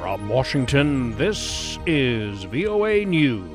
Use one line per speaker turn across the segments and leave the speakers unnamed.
From Washington, this is VOA News.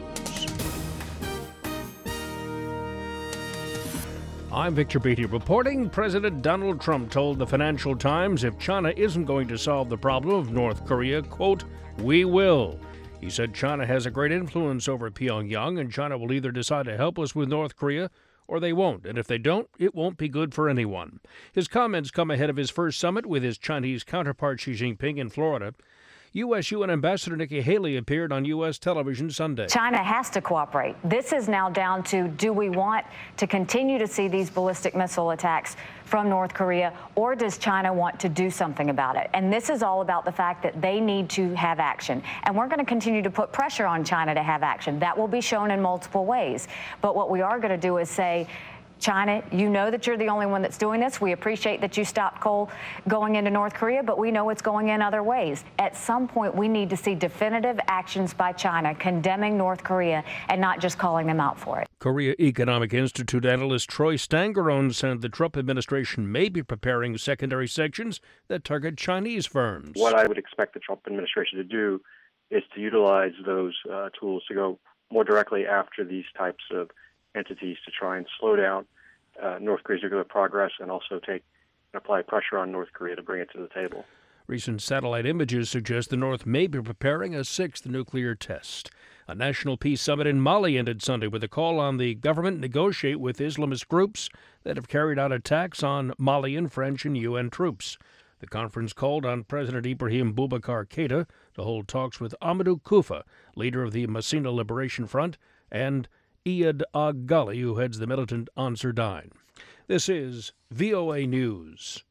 I'm Victor Beatty reporting. President Donald Trump told the Financial Times if China isn't going to solve the problem of North Korea, quote, "we will." He said China has a great influence over Pyongyang, and China will either decide to help us with North Korea or they won't, and if they don't, it won't be good for anyone. His comments come ahead of his first summit with his Chinese counterpart Xi Jinping in Florida. U.S. UN Ambassador Nikki Haley appeared on U.S. television Sunday.
China has to cooperate. This is now down to, do we want to continue to see these ballistic missile attacks from North Korea, or does China want to do something about it? And this is all about the fact that they need to have action. And we're going to continue to put pressure on China to have action. That will be shown in multiple ways. But what we are going to do is say, China, you know that you're the only one that's doing this. We appreciate that you stopped coal going into North Korea, but we know it's going in other ways. At some point, we need to see definitive actions by China condemning North Korea and not just calling them out for it.
Korea Economic Institute analyst Troy Stangerone said the Trump administration may be preparing secondary sanctions that target Chinese firms.
What I would expect the Trump administration to do is to utilize those tools to go more directly after these types of entities to try and slow down North Korea's nuclear progress and also take and apply pressure on North Korea to bring it to the table.
Recent satellite images suggest the North may be preparing a sixth nuclear test. A national peace summit in Mali ended Sunday with a call on the government to negotiate with Islamist groups that have carried out attacks on Malian, French, and UN troops. The conference called on President Ibrahim Boubacar Keïta to hold talks with Amadou Koufa, leader of the Massina Liberation Front, and Iyad Ghali, who heads the militant Ansar Dine. This is VOA News.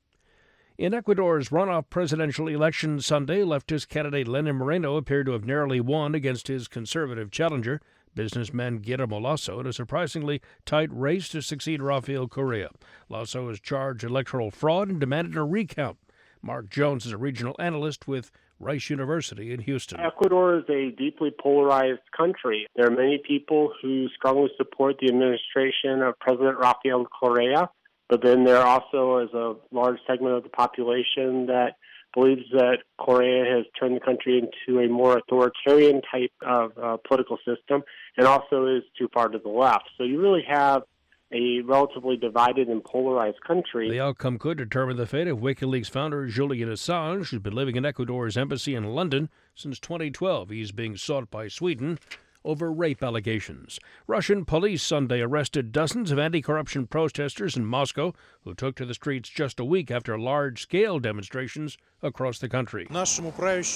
In Ecuador's runoff presidential election Sunday, leftist candidate Lenin Moreno appeared to have narrowly won against his conservative challenger, businessman Guillermo Lasso, in a surprisingly tight race to succeed Rafael Correa. Lasso has charged electoral fraud and demanded a recount. Mark Jones is a regional analyst with Rice University in Houston.
Ecuador is a deeply polarized country. There are many people who strongly support the administration of President Rafael Correa, but then there also is a large segment of the population that believes that Correa has turned the country into a more authoritarian type of political system and also is too far to the left. So you really have a relatively divided and polarized country.
The outcome could determine the fate of WikiLeaks founder Julian Assange, who's been living in Ecuador's embassy in London since 2012. He's being sought by Sweden over rape allegations. Russian police Sunday arrested dozens of anti-corruption protesters in Moscow who took to the streets just a week after large-scale demonstrations across the country.
Nail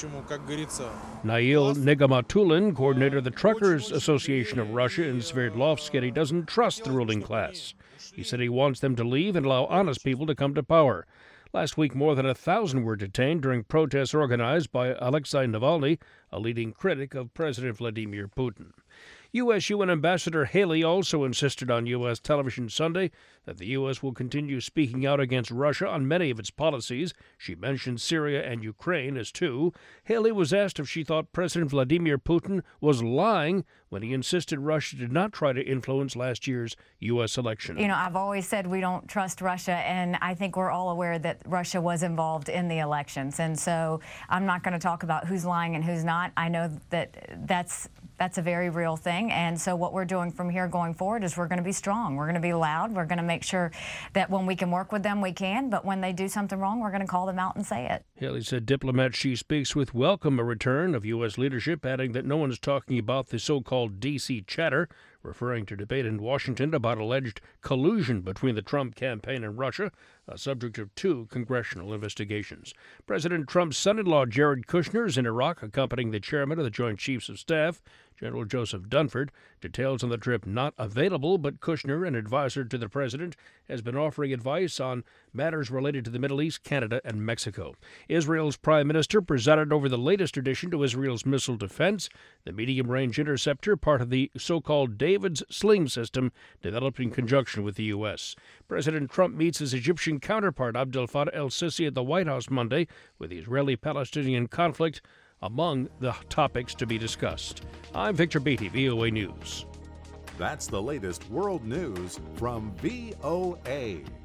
Nigmatulin, coordinator of the Truckers Association of Russia in Sverdlovsk, said he doesn't trust the ruling class. He said he wants them to leave and allow honest people to come to power. Last week, more than 1,000 were detained during protests organized by Alexei Navalny, a leading critic of President Vladimir Putin. U.S. UN Ambassador Haley also insisted on U.S. television Sunday that the U.S. will continue speaking out against Russia on many of its policies. She mentioned Syria and Ukraine as two. Haley was asked if she thought President Vladimir Putin was lying when he insisted Russia did not try to influence last year's U.S. election.
You know, I've always said we don't trust Russia, and I think we're all aware that Russia was involved in the elections. And so I'm not going to talk about who's lying and who's not. I know that that's a very real thing. And so what we're doing from here going forward is we're going to be strong. We're going to be loud. We're going to make sure that when we can work with them, we can. But when they do something wrong, we're going to call them out and say it.
Haley said diplomats she speaks with welcome a return of U.S. leadership, adding that no one's talking about the so-called D.C. chatter, referring to debate in Washington about alleged collusion between the Trump campaign and Russia, a subject of two congressional investigations. President Trump's son-in-law Jared Kushner is in Iraq, accompanying the chairman of the Joint Chiefs of Staff, General Joseph Dunford. Details on the trip not available, but Kushner, an advisor to the president, has been offering advice on matters related to the Middle East, Canada, and Mexico. Israel's prime minister presided over the latest addition to Israel's missile defense, the medium-range interceptor, part of the so-called David's Sling system developed in conjunction with the U.S. President Trump meets his Egyptian counterpart Abdel Fattah el-Sisi at the White House Monday, with the Israeli-Palestinian conflict among the topics to be discussed. I'm Victor Beatty, VOA News.
That's the latest world news from VOA.